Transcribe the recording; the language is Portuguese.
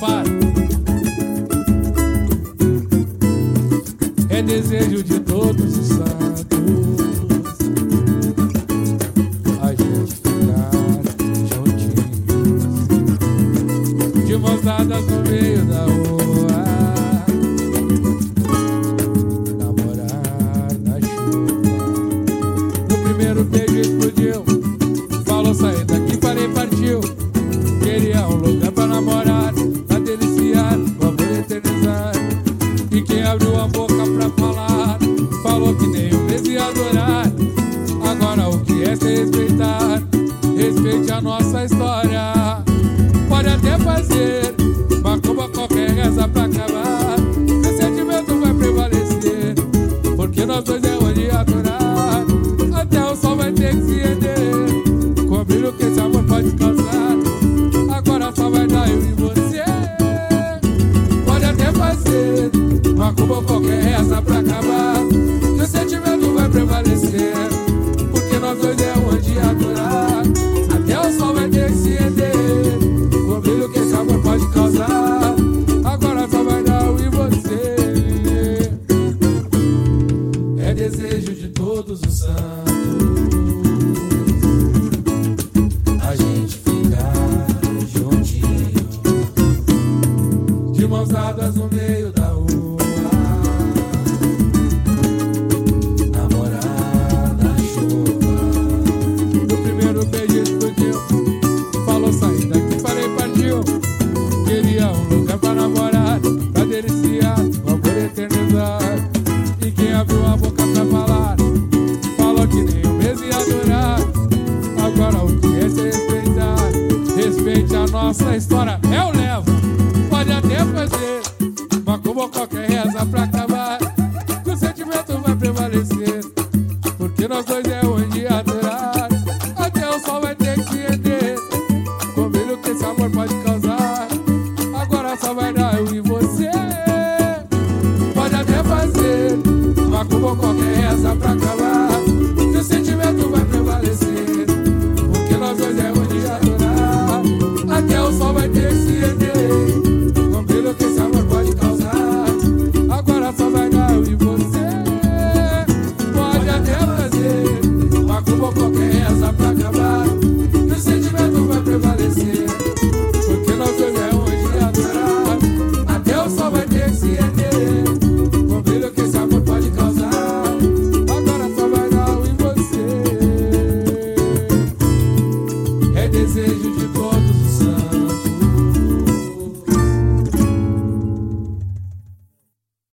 par. É desejo de todos os santos a gente ficar juntinhos, de mãos dadas no meio da rua, namorar na chuva. No primeiro beijo explodiu, falou sair daqui, falei partiu. Queria um lugar pra namorar, pra deliciar, o amor eternizar. E quem abriu a boca pra falar, falou que nem um mês ia adorar. Agora o que é se respeitar? Respeite a nossa história. Pode até fazer macumba, qualquer reza pra acabar. Meu sentimento vai prevalecer, porque nós dois é onde adorar. Até o sol vai ter que se render com o brilho que esse amor pode causar. Agora só vai dar eu e você. Pode até fazer macumba, qualquer reza pra acabar. Meu sentimento vai prevalecer, porque nós dois é onde adorar. Até o sol vai ter que se render com o brilho que esse amor pode causar. Agora só vai dar eu e você. É desejo de todos os santos a gente ficar juntinho, de mãos dadas no meio da rua, namorar na chuva. No primeiro beijo explodiu, falou sair daqui, falei partiu. Queria um lugar pra namorar, pra deliciar, o amor eternizar. E quem abriu a boca pra falar, falou que nem um mês ia adorar. Agora o que é se respeitar? Respeite a nossa história. É o